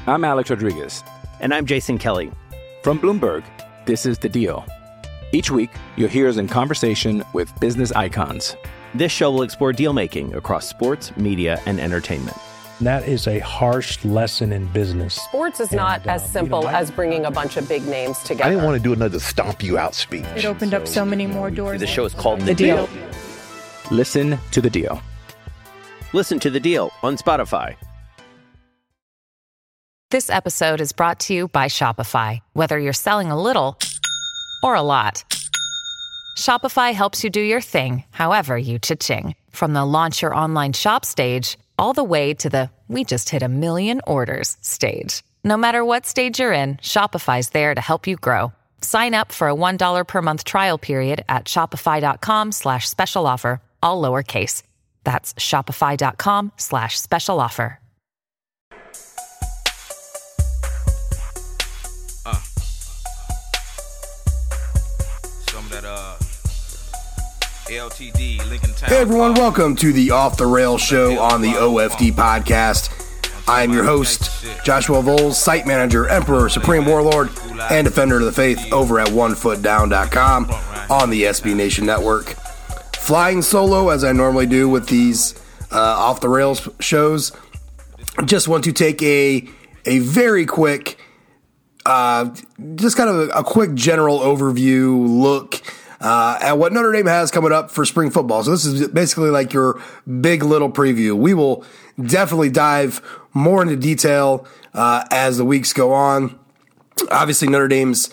I'm Alex Rodriguez. And I'm Jason Kelly. From Bloomberg, this is The Deal. Each week, you'll hear us in conversation with business icons. This show will explore deal-making across sports, media, and entertainment. That is a harsh lesson in business. Sports is not as simple as bringing a bunch of big names together. I didn't want to do another stomp you out speech. It opened up so many more doors. The show is called The Deal. Listen to The Deal. Listen to The Deal on Spotify. This episode is brought to you by Shopify. Whether you're selling a little or a lot, Shopify helps you do your thing, however you cha-ching. From the launch your online shop stage, all the way to the we just hit 1 million orders stage. No matter what stage you're in, Shopify's there to help you grow. Sign up for a $1 per month trial period at shopify.com/special offer, all lowercase. That's shopify.com/special offer. Some of that LTD Lincoln Town. Hey everyone, welcome to the Off the Rails show on the OFD podcast. I am your host, Joshua Voles, site manager, emperor, supreme warlord, and defender of the faith over at onefootdown.com on the SB Nation network. Flying solo as I normally do with these Off the Rails shows. Just want to take a very quick, just kind of a quick general overview look at what Notre Dame has coming up for spring football. So this is basically like your big little preview. We will definitely dive more into detail as the weeks go on. Obviously, Notre Dame's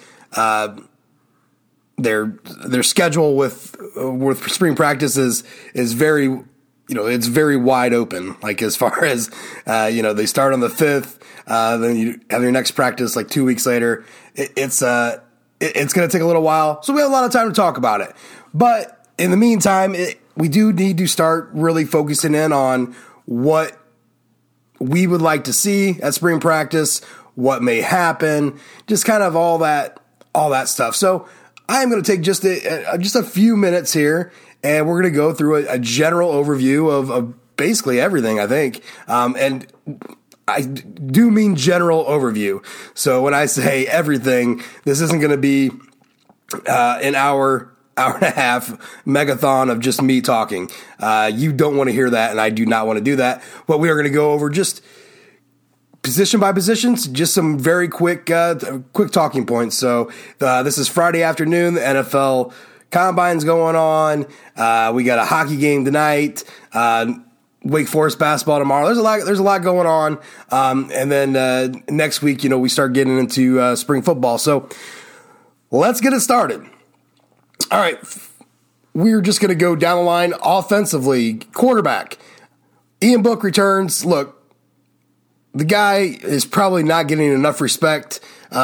their schedule with spring practice is very, it's very wide open. Like as far as they start on the 5th, then you have your next practice like 2 weeks later. It's going to take a little while, so we have a lot of time to talk about it. But in the meantime, we do need to start really focusing in on what we would like to see at spring practice, what may happen, just kind of all that stuff. So I'm going to take just a few minutes here, and we're going to go through a general overview of basically everything, I think. And I do mean general overview. So when I say everything, this isn't going to be an hour and a half megathon of just me talking. You don't want to hear that, and I do not want to do that. But we are going to go over just position by positions, just some very quick talking points. So this is Friday afternoon. The NFL Combine's going on. We got a hockey game tonight. Wake Forest basketball tomorrow. There's a lot going on. And then next week, we start getting into spring football. So let's get it started. All right. We're just going to go down the line offensively. Quarterback. Ian Book returns. Look, the guy is probably not getting enough respect.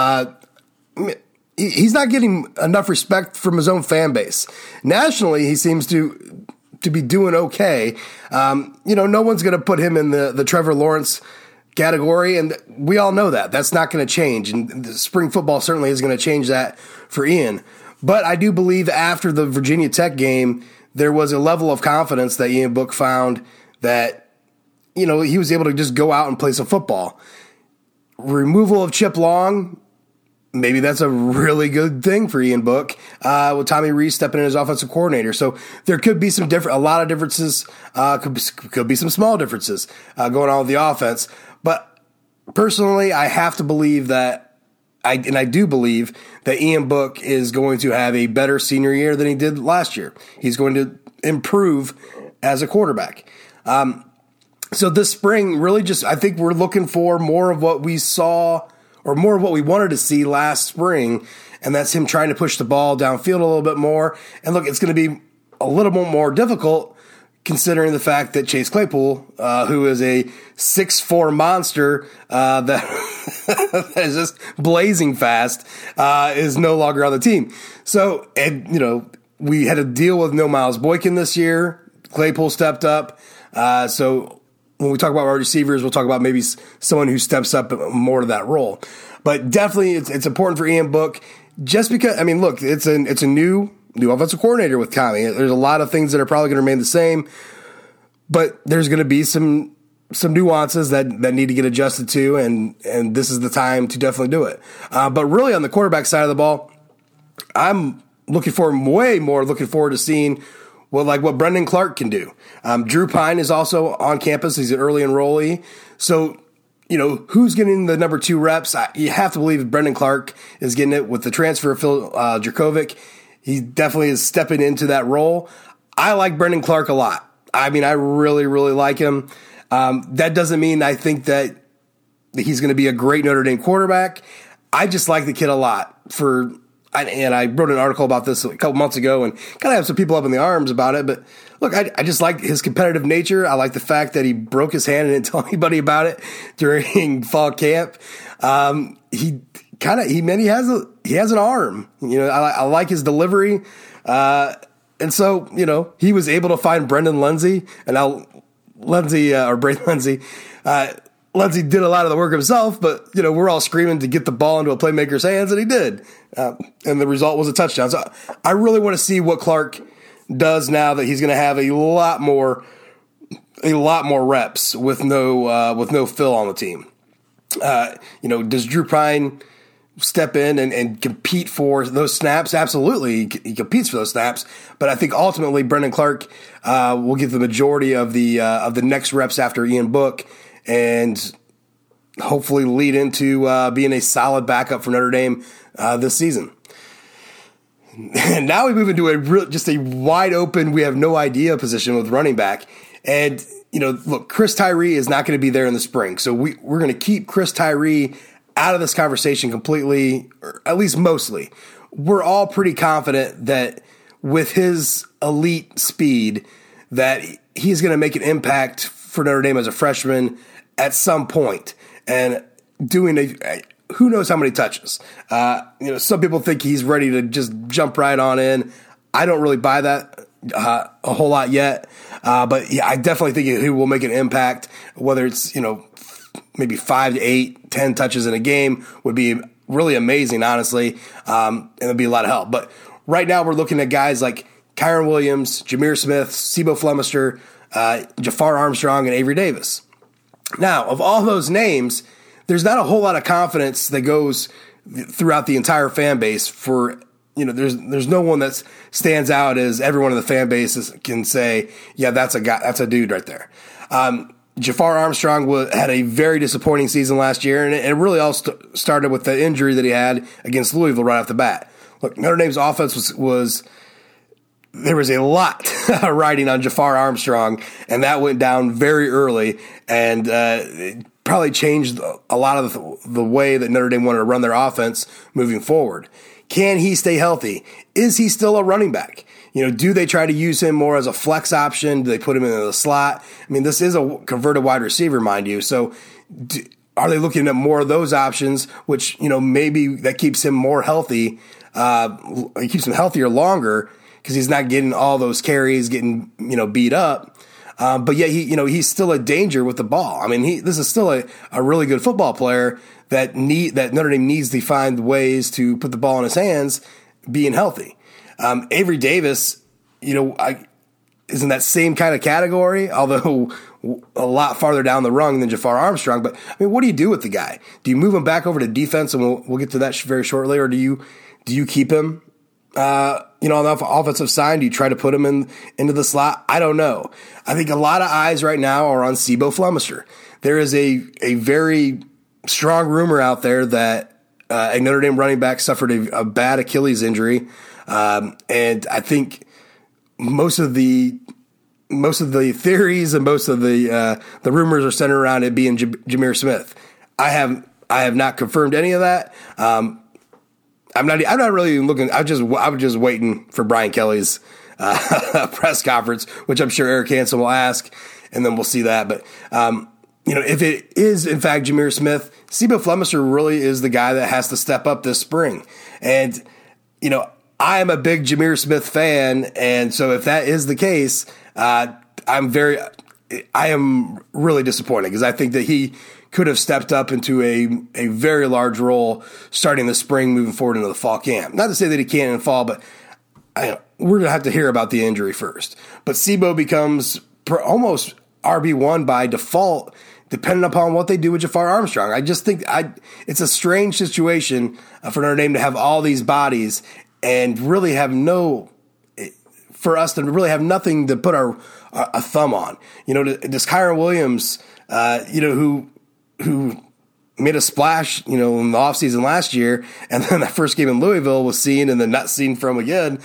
He's not getting enough respect from his own fan base. Nationally, he seems to be doing okay. No one's going to put him in the Trevor Lawrence category, and we all know that. That's not going to change, and the spring football certainly is going to change that for Ian. But I do believe after the Virginia Tech game, there was a level of confidence that Ian Book found that, he was able to just go out and play some football. Removal of Chip Long, maybe that's a really good thing for Ian Book, with Tommy Rees stepping in as offensive coordinator. So there could be a lot of differences, could be some small differences going on with the offense. But personally, I have to believe that, I do believe that Ian Book is going to have a better senior year than he did last year. He's going to improve as a quarterback. So this spring, really I think we're looking for more of what we saw or more of what we wanted to see last spring, and that's him trying to push the ball downfield a little bit more. And look, it's going to be a little bit more difficult considering the fact that Chase Claypool, who is a 6'4" monster that is just blazing fast, is no longer on the team. So, we had to deal with no Miles Boykin this year. Claypool stepped up. So when we talk about our receivers, we'll talk about maybe someone who steps up more to that role. But definitely it's important for Ian Book just because, look, it's a new offensive coordinator with Tommy. There's a lot of things that are probably going to remain the same, but there's going to be some some nuances that need to get adjusted to, and this is the time to definitely do it. But really, on the quarterback side of the ball, I'm looking forward to seeing what Brendan Clark can do. Drew Pine is also on campus. He's an early enrollee. So, who's getting the number 2 reps? You have to believe Brendan Clark is getting it with the transfer of Phil Jurkovec. He definitely is stepping into that role. I like Brendan Clark a lot. I mean, I really, really like him. That doesn't mean I think that he's going to be a great Notre Dame quarterback. I just like the kid a lot. And I wrote an article about this a couple months ago and kind of have some people up in the arms about it. But look, I just like his competitive nature. I like the fact that he broke his hand and didn't tell anybody about it during fall camp. He has an arm. I like his delivery. And so, he was able to find Brendan Lindsay, and now Braden Lindsay. Lindsay did a lot of the work himself, but, we're all screaming to get the ball into a playmaker's hands, and he did. And the result was a touchdown. So I really want to see what Clark does now that he's going to have a lot more reps with no Phil on the team. Does Drew Pine step in and compete for those snaps? Absolutely, he competes for those snaps. But I think ultimately Brendan Clark will get the majority of the next reps after Ian Book, and hopefully lead into being a solid backup for Notre Dame this season. And now we move into just a wide open, we have no idea position with running back. And, look, Chris Tyree is not going to be there in the spring. So we're going to keep Chris Tyree out of this conversation completely, or at least mostly. We're all pretty confident that with his elite speed that he's going to make an impact for Notre Dame as a freshman at some point, and doing who knows how many touches. Some people think he's ready to just jump right on in. I don't really buy that a whole lot yet, but yeah, I definitely think he will make an impact. Whether it's maybe 5 to 8, 10 touches in a game would be really amazing, honestly, and it'd be a lot of help. But right now, we're looking at guys like Kyron Williams, Jameer Smith, Sibo Flemister, Jafar Armstrong, and Avery Davis. Now, of all those names, there's not a whole lot of confidence that goes throughout the entire fan base for, there's no one that stands out as everyone in the fan base can say, yeah, that's a dude right there. Jafar Armstrong had a very disappointing season last year, and it really all started with the injury that he had against Louisville right off the bat. Look, Notre Dame's offense was there was a lot riding on Jafar Armstrong, and that went down very early, and it probably changed a lot of the way that Notre Dame wanted to run their offense moving forward. Can he stay healthy? Is he still a running back? Do they try to use him more as a flex option? Do they put him in the slot? I mean, this is a converted wide receiver, mind you. So are they looking at more of those options, which, maybe that keeps him more healthy, it keeps him healthier longer, because he's not getting all those carries, getting, beat up. But yet he's still a danger with the ball. I mean, this is still a really good football player that Notre Dame needs to find ways to put the ball in his hands, being healthy. Avery Davis, is in that same kind of category, although a lot farther down the rung than Jafar Armstrong. But I mean, what do you do with the guy? Do you move him back over to defense, and we'll get to that very shortly, or do you keep him? On the offensive side, do you try to put him into the slot? I don't know. I think a lot of eyes right now are on Sibo Flemister. There is a very strong rumor out there that a Notre Dame running back suffered a bad Achilles injury, and I think most of the theories and most of the rumors are centered around it being Jameer Smith. I have not confirmed any of that. I'm not really even looking. I was just waiting for Brian Kelly's press conference, which I'm sure Eric Hansen will ask, and then we'll see that. But if it is in fact Jameer Smith, Sibo Flemister really is the guy that has to step up this spring. And I am a big Jameer Smith fan, and so if that is the case, I am really disappointed, because I think that he could have stepped up into a very large role starting the spring, moving forward into the fall camp. Not to say that he can't in the fall, but we're going to have to hear about the injury first. But Sibo becomes almost RB1 by default, depending upon what they do with Jafar Armstrong. I just think it's a strange situation for Notre Dame to have all these bodies and really have for us to really have nothing to put a thumb on. Does Kyron Williams, who made a splash, in the offseason last year, and then that first game in Louisville was seen and then not seen from again.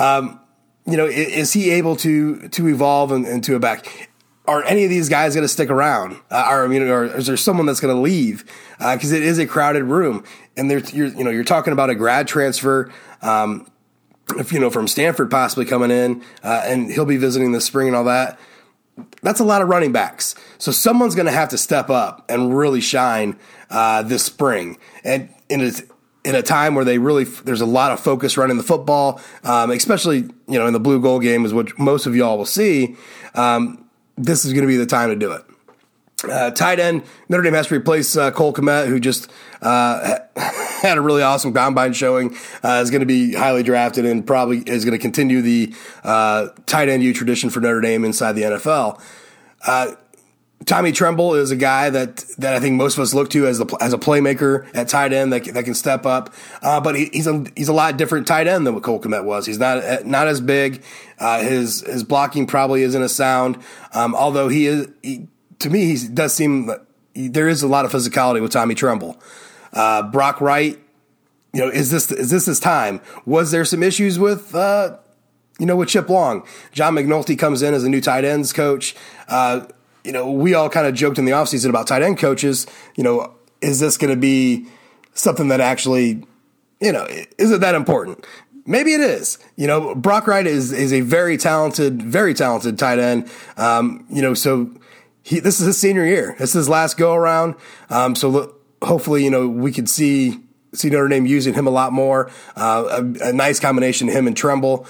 Is he able to evolve into a back? Are any of these guys going to stick around? Or is there someone that's going to leave? Because it is a crowded room, and you're talking about a grad transfer, from Stanford possibly coming in, and he'll be visiting this spring and all that. That's a lot of running backs. So someone's going to have to step up and really shine this spring, and in a time where there's a lot of focus running the football, especially in the blue gold game is what most of y'all will see. This is going to be the time to do it. Tight end, Notre Dame has to replace Cole Kmet, who just had a really awesome combine showing, is going to be highly drafted and probably is going to continue the tight end U tradition for Notre Dame inside the NFL. Tommy Tremble is a guy that I think most of us look to as a playmaker at tight end that can step up, but he's a lot different tight end than what Cole Kmet was. He's not as big. His blocking probably isn't as sound, although to me he does seem there is a lot of physicality with Tommy Tremble. Brock Wright, is this his time? Was there some issues with with Chip Long? John McNulty comes in as a new tight ends coach. We all kind of joked in the offseason about tight end coaches. Is this going to be something that actually, is it that important? Maybe it is. Brock Wright is a very talented tight end. So this is his senior year. This is his last go around. So hopefully, we could see Notre Dame using him a lot more. A nice combination of him and Tremble.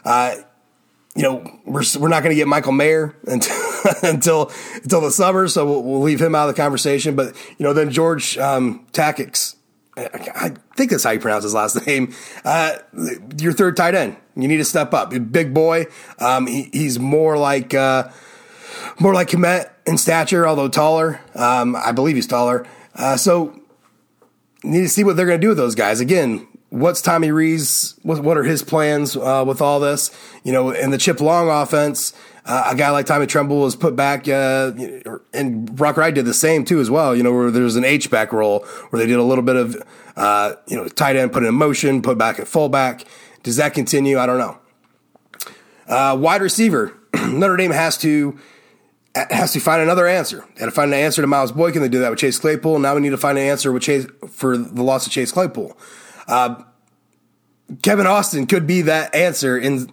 We're not going to get Michael Mayer until the summer, so we'll leave him out of the conversation. But then George Takix, I think that's how you pronounce his last name. Your third tight end, you need to step up. Big boy. He's more like Kmet in stature, although taller. I believe he's taller. So you need to see what they're going to do with those guys. Again, what's Tommy Rees? What are his plans with all this? In the Chip Long offense, a guy like Tommy Tremble was put back, and Brock Wright did the same too as well. Where there's an H-back role where they did a little bit of, tight end put in motion, put back at fullback. Does that continue? I don't know. Wide receiver, Notre Dame has to find another answer. They had to find an answer to Miles Boykin. They did that with Chase Claypool. Now we need to find an answer for the loss of Chase Claypool. Kevin Austin could be that answer and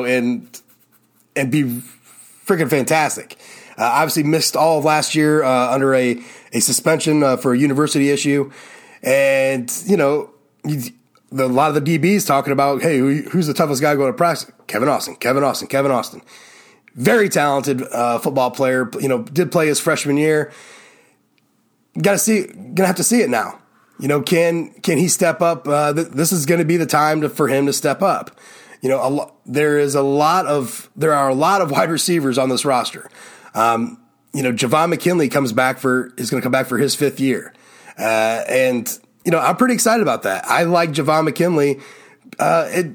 be freaking fantastic. Obviously missed all of last year under a suspension for a university issue. And, a lot of the DBs talking about, hey, who's the toughest guy going to practice? Kevin Austin. Very talented football player, did play his freshman year. Gonna have to see it now. Can he step up? This is going to be the time for him to step up. There are a lot of wide receivers on this roster. Javon McKinley is going to come back for his fifth year. And I'm pretty excited about that. I like Javon McKinley. A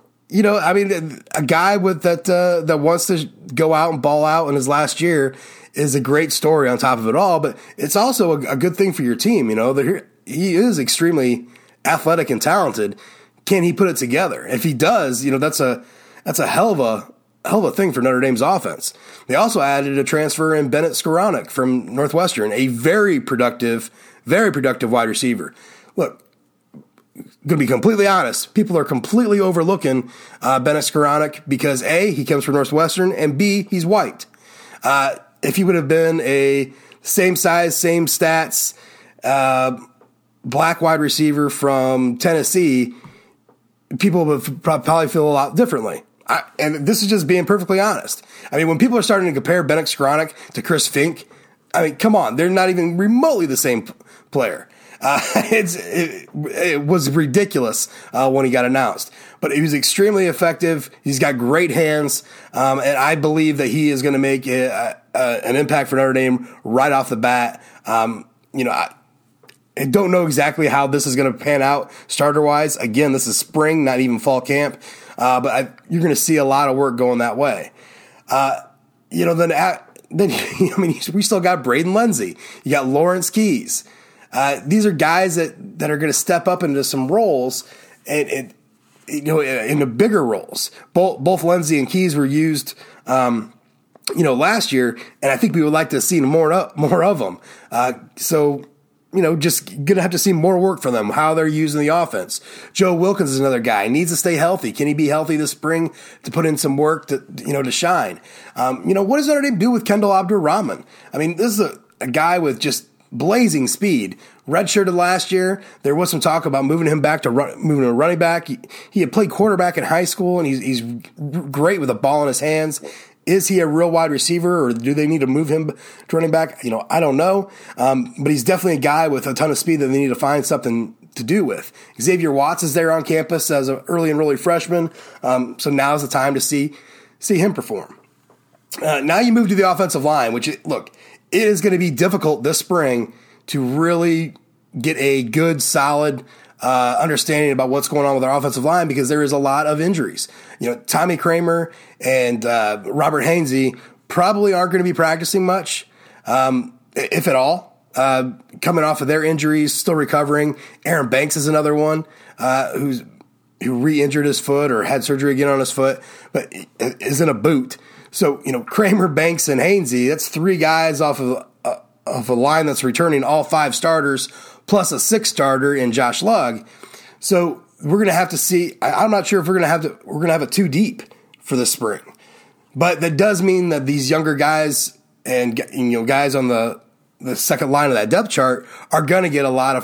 guy that wants to go out and ball out in his last year is a great story on top of it all, but it's also a good thing for your team. He is extremely athletic and talented. Can he put it together? If he does, that's a hell of a thing for Notre Dame's offense. They also added a transfer in Bennett Skowronek from Northwestern, a very productive wide receiver. Look, going to be completely honest, people are completely overlooking Bennett Skowronek because A, he comes from Northwestern, and B, he's white. If he would have been a same size, same stats, black wide receiver from Tennessee, people would probably feel a lot differently. And this is just being perfectly honest. When people are starting to compare Bennett Skowronek to Chris Fink, come on, they're not even remotely the same player. It was ridiculous when he got announced. But he was extremely effective. He's got great hands, and I believe that he is going to make an impact for Notre Dame right off the bat. I don't know exactly how this is going to pan out starter-wise. Again, this is spring, not even fall camp. But you're going to see a lot of work going that way. Then we still got Braden Lenzy. You got Lawrence Keys. These are guys that are going to step up into some roles and into bigger roles. Both Lenzy and Keys were used, last year, and I think we would like to see more of them. Just going to have to see more work from them, how they're using the offense. Joe Wilkins is another guy. He needs to stay healthy. Can he be healthy this spring to put in some work to shine? What does Notre Dame do with Kendall Abdur-Rahman? I mean, this is a guy with just blazing speed. Redshirted last year. There was some talk about moving him back to moving to a running back. He had played quarterback in high school, and he's great with a ball in his hands. Is he a real wide receiver, or do they need to move him to running back? I don't know. But he's definitely a guy with a ton of speed that they need to find something to do with. Xavier Watts is there on campus as an early enrollee freshman. So now's the time to see him perform. Now you move to the offensive line, which, it is going to be difficult this spring to really get a good, solid understanding about what's going on with our offensive line, because there is a lot of injuries. Tommy Kramer and Robert Hainsey probably aren't going to be practicing much, if at all, coming off of their injuries, still recovering. Aaron Banks is another one who re-injured his foot or had surgery again on his foot, but is in a boot. So, Kramer, Banks, and Hainsey, that's three guys off of a line that's returning all five starters, plus a sixth starter in Josh Lugg. So we're going to have to see. I'm not sure if we're going to have it too deep for this spring, but that does mean that these younger guys and guys on the second line of that depth chart are going to get a lot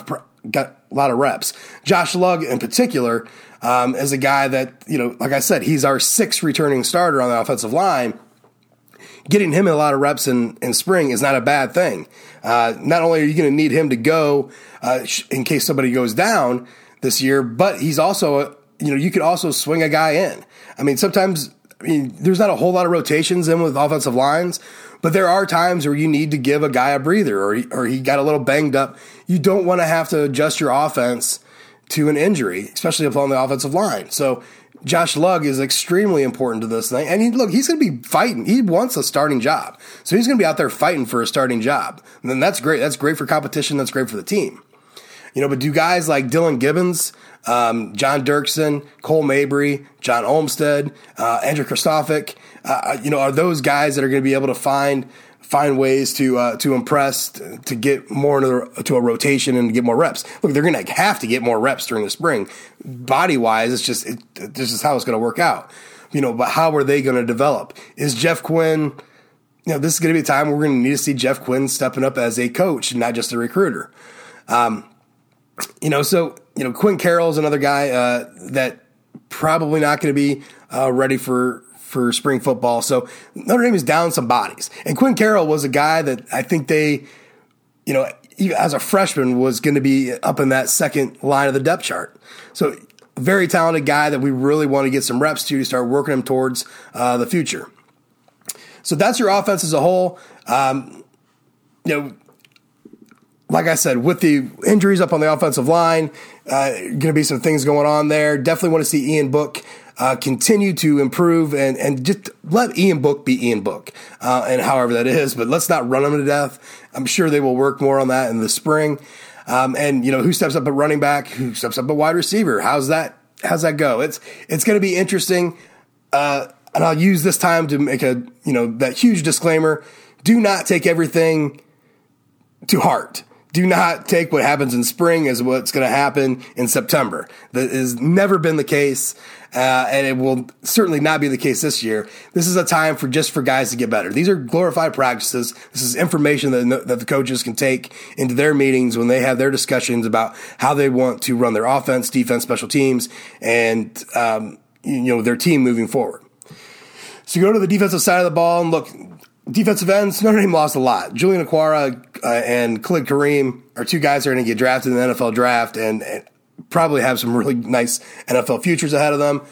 of reps. Josh Lugg in particular is a guy that, like I said, he's our sixth returning starter on the offensive line. Getting him a lot of reps in spring is not a bad thing. Not only are you going to need him to go in case somebody goes down this year, but he's also, you could also swing a guy in. I mean, sometimes, there's not a whole lot of rotations in with offensive lines, but there are times where you need to give a guy a breather, or he got a little banged up. You don't want to have to adjust your offense to an injury, especially up on the offensive line. So Josh Lugg is extremely important to this thing. And he's going to be fighting. He wants a starting job. So he's going to be out there fighting for a starting job. And then that's great. That's great for competition. That's great for the team. But do guys like Dylan Gibbons, John Dirksen, Cole Mabry, John Olmstead, Andrew Kristofic, are those guys that are going to be able to find ways to impress, to get more to a rotation and to get more reps? Look, they're going to have to get more reps during the spring. Body-wise, this is how it's going to work out. But how are they going to develop? Is Jeff Quinn, this is going to be a time where we're going to need to see Jeff Quinn stepping up as a coach and not just a recruiter. Quinn Carroll is another guy that probably not going to be ready for spring football. So Notre Dame is down some bodies. And Quinn Carroll was a guy that I think they, even as a freshman, was going to be up in that second line of the depth chart. So a very talented guy that we really want to get some reps to start working him towards the future. So that's your offense as a whole. Like I said, with the injuries up on the offensive line, going to be some things going on there. Definitely want to see Ian Book continue to improve and just let Ian Book be Ian Book, and however that is. But let's not run him to death. I'm sure they will work more on that in the spring. Who steps up at running back? Who steps up at wide receiver? How's that go? It's going to be interesting. And I'll use this time to make that huge disclaimer. Do not take everything to heart. Do not take what happens in spring as what's going to happen in September. That has never been the case, and it will certainly not be the case this year. This is a time for guys to get better. These are glorified practices. This is information that the coaches can take into their meetings when they have their discussions about how they want to run their offense, defense, special teams, and their team moving forward. So you go to the defensive side of the ball and look. Defensive ends, Notre Dame lost a lot. Julian Okwara and Khalid Kareem are two guys that are going to get drafted in the NFL draft and probably have some really nice NFL futures ahead of them.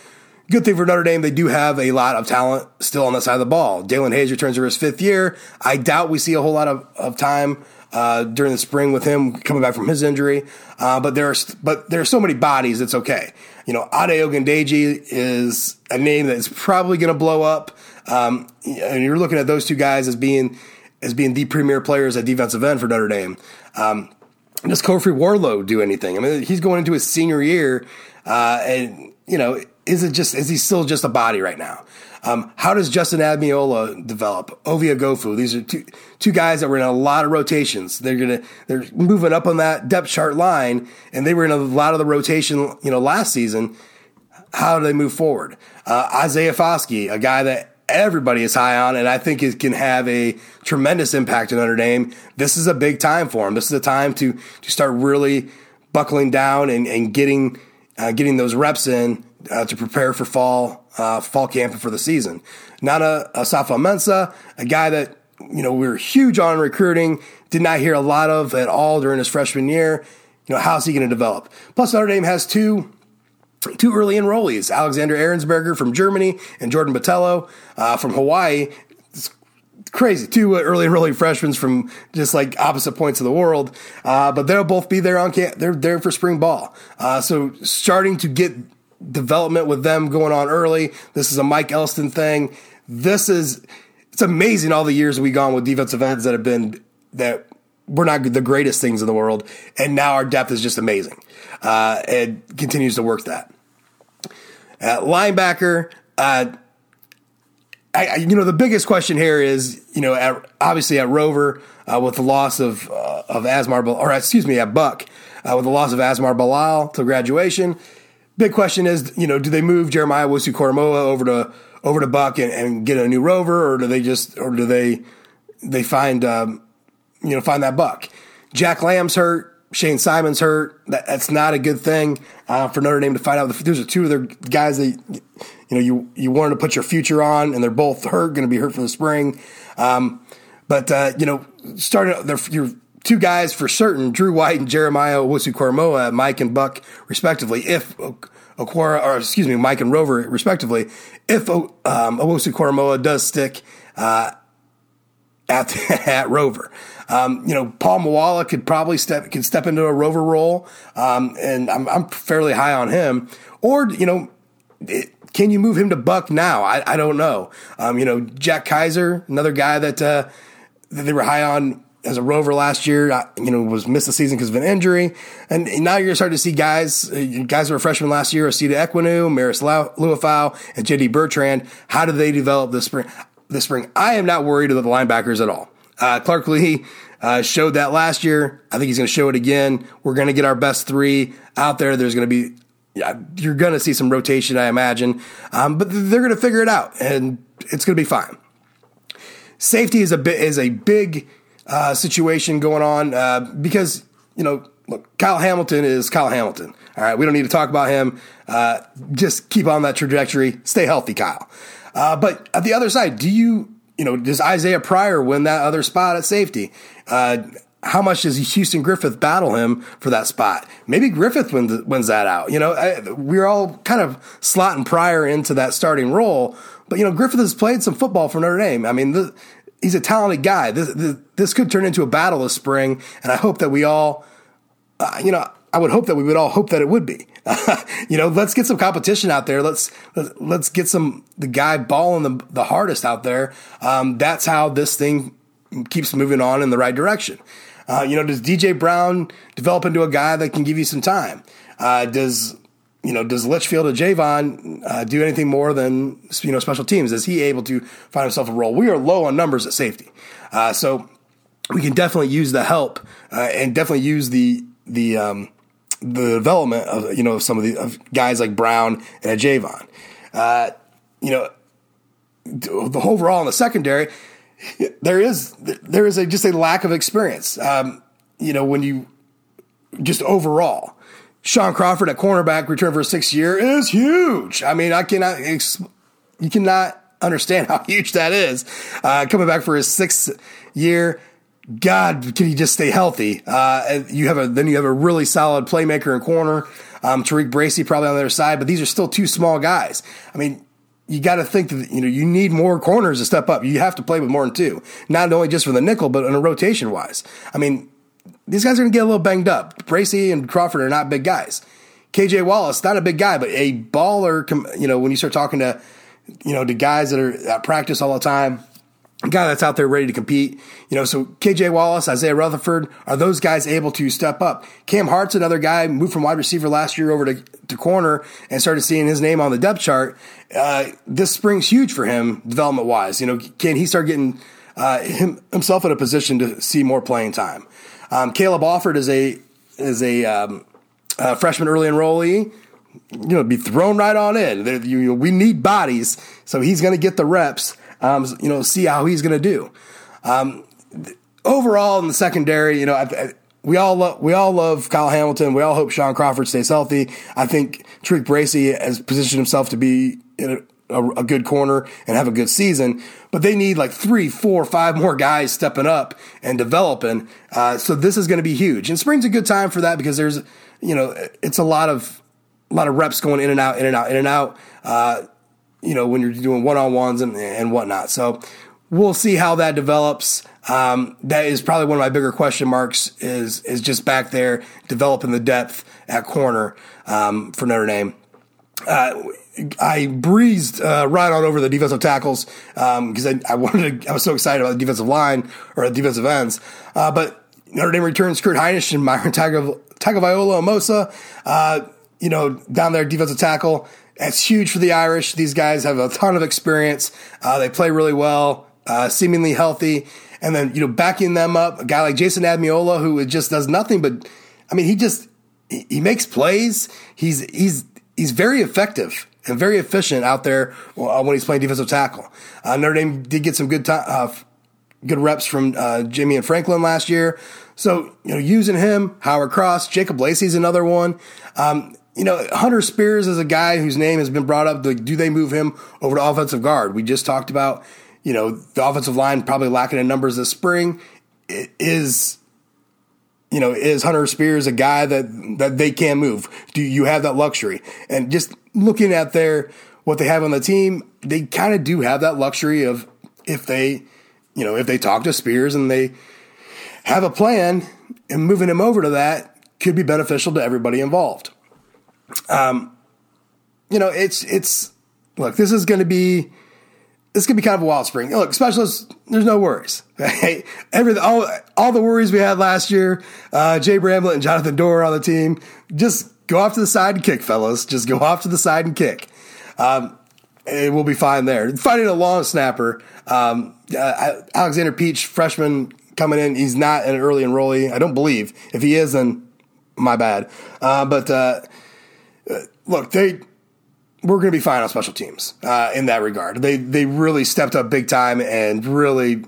Good thing for Notre Dame, they do have a lot of talent still on that side of the ball. Dalen Hayes returns for his 5th year. I doubt we see a whole lot of time during the spring with him coming back from his injury. But there are so many bodies, it's okay. Ade Ogundeji is a name that's probably going to blow up. And you're looking at those two guys as being the premier players at defensive end for Notre Dame. Does Kofi Warlow do anything? I mean, he's going into his senior year, and is he still just a body right now? How does Justin Admiola develop? Ovia Gofu. These are two guys that were in a lot of rotations. They're moving up on that depth chart line, and they were in a lot of the rotation, last season. How do they move forward? Isaiah Foskey, a guy that everybody is high on, and I think it can have a tremendous impact in Notre Dame. This is a big time for him. This is a time to start really buckling down and getting those reps in to prepare for fall camp and for the season. Nana Asafo-Mensah, a guy that we were huge on recruiting, did not hear a lot of at all during his freshman year. How's he going to develop? Plus, Notre Dame has two early enrollees, Alexander Ahrensberger from Germany and Jordan Botello from Hawaii. It's crazy. 2 early enrollee freshmen from just like opposite points of the world. But they'll both be there on camp. They're there for spring ball. So starting to get development with them going on early. This is a Mike Elston thing. It's amazing all the years we've gone with defensive ends that we're not the greatest things in the world. And now our depth is just amazing. And continues to work that. At linebacker, the biggest question here is, obviously at Rover with the loss of Asmar, at Buck with the loss of Asmar Bilal to graduation. Big question is, do they move Jeremiah Owusu-Koramoah over to Buck and get a new Rover, or do they find that Buck? Jack Lamb's hurt. Shane Simon's hurt. That's not a good thing for Notre Dame to find out. Those are 2 of their guys that you wanted to put your future on, and they're both hurt, going to be hurt for the spring. Starting your 2 guys for certain, Drew White and Jeremiah Owusu-Koramoah, Mike and Buck respectively. Mike and Rover respectively. If Owusu-Koramoah does stick at Rover. Paul Moala could probably step into a Rover role, and I'm fairly high on him. Or, can you move him to Buck now? I don't know. Jack Kaiser, another guy that they were high on as a Rover last year, was missed the season because of an injury. And now you're starting to see guys that were freshmen last year, Asita Ekwonu, Maris Luafau, and J.D. Bertrand. How do they develop this spring? I am not worried about the linebackers at all. Clark Lee showed that last year. I think he's going to show it again. We're going to get our best 3 out there. There's going to be, you're going to see some rotation, I imagine. But they're going to figure it out, and it's going to be fine. Safety is a big situation going on because, look, Kyle Hamilton is Kyle Hamilton. All right, we don't need to talk about him. Just keep on that trajectory. Stay healthy, Kyle. But at the other side, does Isaiah Pryor win that other spot at safety? How much does Houston Griffith battle him for that spot? Maybe Griffith wins that out. We're all kind of slotting Pryor into that starting role, but Griffith has played some football for Notre Dame. I mean, he's a talented guy. This could turn into a battle this spring, and I hope that we all, I would hope that we would all hope that it would be. Let's get some competition out there. Let's get the guy balling the hardest out there. That's how this thing keeps moving on in the right direction. Does DJ Brown develop into a guy that can give you some time? Does Litchfield or Javon do anything more than special teams? Is he able to find himself a role? We are low on numbers at safety, so we can definitely use the help and definitely use the development of some of the guys like Brown and Javon. The overall in the secondary, there is just a lack of experience. When you just overall. Sean Crawford at cornerback, return for a 6th year, is huge. I mean, you cannot understand how huge that is. Coming back for his 6th year, God, can he just stay healthy? You have a really solid playmaker in corner. Tariq Bracy probably on the other side, but these are still two small guys. I mean, you got to think that, you need more corners to step up. You have to play with more than two, not only just for the nickel, but in a rotation wise. I mean, these guys are going to get a little banged up. Bracy and Crawford are not big guys. KJ Wallace, not a big guy, but a baller, when you start talking to, to guys that are at practice all the time, a guy that's out there ready to compete, so KJ Wallace, Isaiah Rutherford, are those guys able to step up? Cam Hart's another guy, moved from wide receiver last year over to corner and started seeing his name on the depth chart. This spring's huge for him development-wise. Can he start getting himself in a position to see more playing time? Caleb Alford is a freshman early enrollee. Be thrown right on in. We need bodies, so he's going to get the reps. See how he's going to do. Overall, in the secondary, we all love Kyle Hamilton. We all hope Sean Crawford stays healthy. I think Tariq Bracy has positioned himself to be a good corner and have a good season, but they need like 3, 4, 5 more guys stepping up and developing. So this is going to be huge. And spring's a good time for that because there's, it's a lot of reps going in and out, when you're doing one-on-ones and whatnot. So we'll see how that develops. That is probably one of my bigger question marks is just back there developing the depth at corner for Notre Dame. I breezed right on over the defensive tackles because I was so excited about the defensive line or the defensive ends. But Notre Dame returns Kurt Heinisch and Myron Tagovailoa-Amosa, down there defensive tackle. That's huge for the Irish. These guys have a ton of experience. They play really well, seemingly healthy. And then, backing them up, a guy like Jason Admiola, who just does nothing but, he makes plays. He's very effective and very efficient out there when he's playing defensive tackle. Notre Dame did get some good reps from Jimmy and Franklin last year. So, using him, Howard Cross, Jacob Lacey's another one. Hunter Spears is a guy whose name has been brought up. Do they move him over to offensive guard? We just talked about, the offensive line probably lacking in numbers this spring. Is Hunter Spears a guy that they can move? Do you have that luxury? And just looking at what they have on the team, they kind of do have that luxury of if they talk to Spears and they have a plan and moving him over to that could be beneficial to everybody involved. Look, this is going to be kind of a wild spring. Look, specialists, there's no worries. Right? All the worries we had last year, Jay Bramlett and Jonathan Dorr on the team, just go off to the side and kick, fellas. Just go off to the side and kick. It will be fine there. Finding a long snapper, Alexander Peach, freshman coming in. He's not an early enrollee, I don't believe. If he is, then my bad. Look, we're going to be fine on special teams in that regard. They really stepped up big time and really,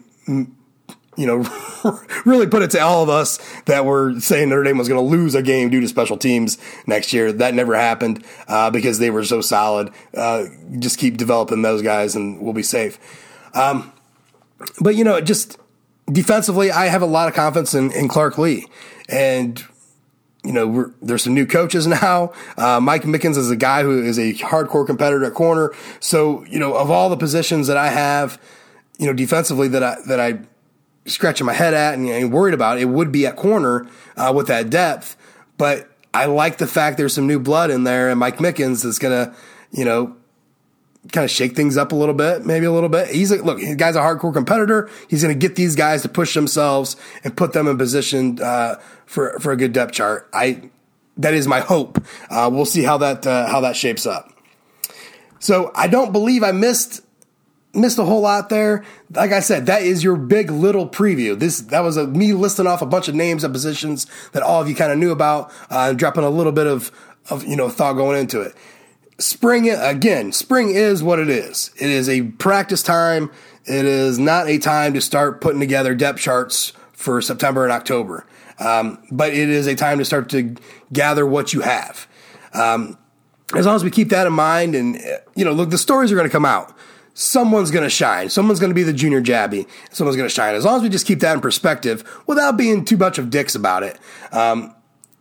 really put it to all of us that were saying Notre Dame was going to lose a game due to special teams next year. That never happened because they were so solid. Just keep developing those guys and we'll be safe. But, just defensively, I have a lot of confidence in Clark Lee. And there's some new coaches now. Mike Mickens is a guy who is a hardcore competitor at corner. So, of all the positions that I have, defensively that I scratching my head at and worried about, it would be at corner with that depth. But I like the fact there's some new blood in there, and Mike Mickens is going to, kind of shake things up a little bit, maybe a little bit. The guy's a hardcore competitor. He's going to get these guys to push themselves and put them in position for a good depth chart. That is my hope. We'll see how that shapes up. So I don't believe I missed a whole lot there. Like I said, that is your big little preview. That was me listing off a bunch of names and positions that all of you kind of knew about, dropping a little bit of thought going into it. Spring is what it is. It is a practice time. It is not a time to start putting together depth charts for September and October. But it is a time to start to gather what you have. As long as we keep that in mind and, look, the stories are going to come out. Someone's going to shine. Someone's going to be the junior Jabby. Someone's going to shine. As long as we just keep that in perspective without being too much of dicks about it.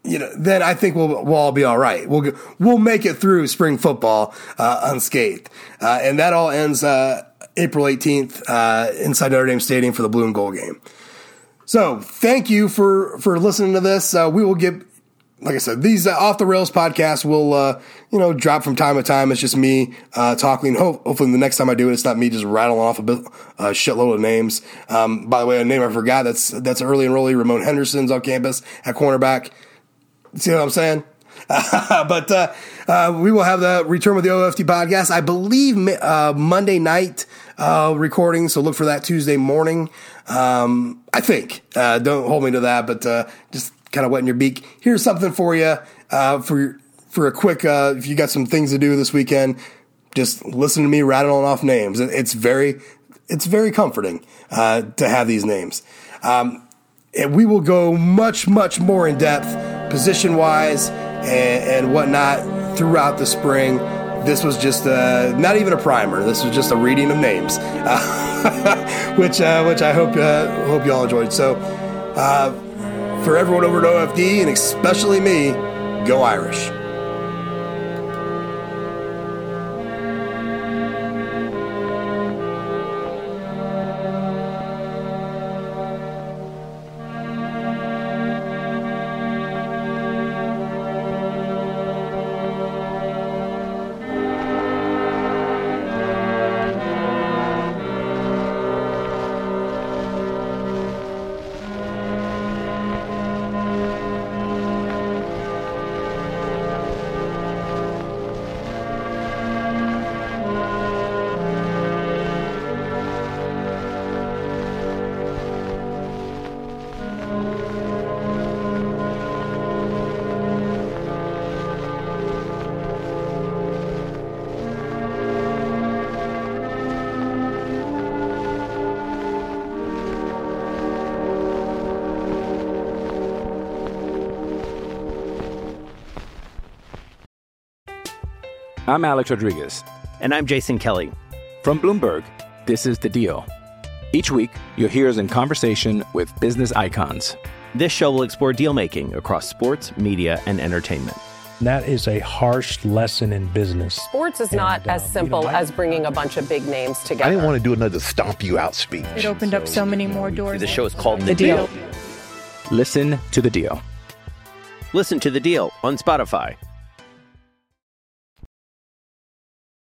then I think we'll all be all right. We'll make it through spring football unscathed, and that all ends April 18th inside Notre Dame Stadium for the Blue and Gold game. So thank you for listening to this. We will get, like I said, these Off the Rails podcasts will drop from time to time. It's just me talking. Hopefully the next time I do it, it's not me just rattling off a shitload of names. By the way, a name I forgot, that's early enrollee Ramon Henderson's on campus at cornerback. See what I'm saying? But we will have the return with the OFT podcast, I believe, Monday night recording. So look for that Tuesday morning. I think. Don't hold me to that, but just kind of wetting your beak. Here's something for you for a quick. If you got some things to do this weekend, just listen to me rattling off names. It's very comforting to have these names. And we will go much more in depth, position wise and whatnot throughout the spring. This was just not even a primer. This was just a reading of names, which I hope you all enjoyed. So for everyone over at OFD and especially me, go Irish. I'm Alex Rodriguez. And I'm Jason Kelly. From Bloomberg, this is The Deal. Each week, you'll hear us in conversation with business icons. This show will explore deal-making across sports, media, and entertainment. That is a harsh lesson in business. Sports is not as simple as bringing a bunch of big names together. I didn't want to do another stomp you out speech. It opened up so many more doors. The show is called The Deal. Listen to The Deal. Listen to The Deal on Spotify.